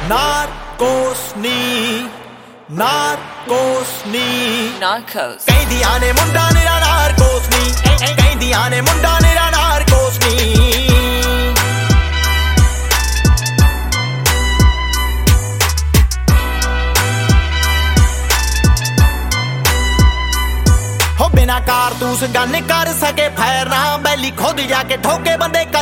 Narcos. ਕਹਿੰਦੀਆਂ ਨੇ ਮੁੰਡਾ ਨਿਰਾ ਨਾਰਕੋਸ ਨੀ ਕਹਿੰਦੀਆਂ ਨੇ ਮੁੰਡਾ ਨਿਰਾ ਨਾਰਕੋਸ ਨੀ ਹੋ ਬਿਨਾ ਕਾਰਤੂਸ ਗਨ ਕਰ ਸਕੇ ਫਾਇਰ ਨਾ ਬੈਲੀ ਖੁਦ ਜਾ ਕੇ ਠੋਕੇ ਬੰਦੇ